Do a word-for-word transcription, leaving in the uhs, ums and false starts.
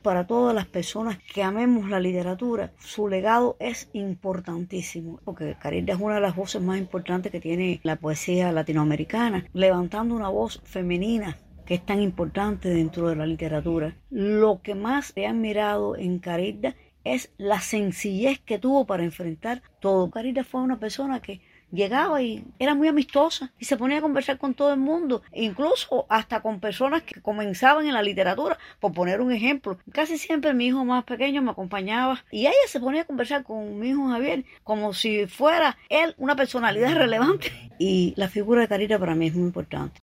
para todas las personas que amemos la literatura, su legado es importantísimo, porque Carilda es una de las voces más importantes que tiene la poesía latinoamericana, levantando una voz femenina que es tan importante dentro de la literatura. Lo que más he admirado en Carilda es la sencillez que tuvo para enfrentar todo. Carilda fue una persona que llegaba y era muy amistosa y se ponía a conversar con todo el mundo, incluso hasta con personas que comenzaban en la literatura, por poner un ejemplo. Casi siempre mi hijo más pequeño me acompañaba y ella se ponía a conversar con mi hijo Javier como si fuera él una personalidad relevante. Y la figura de Carilda para mí es muy importante.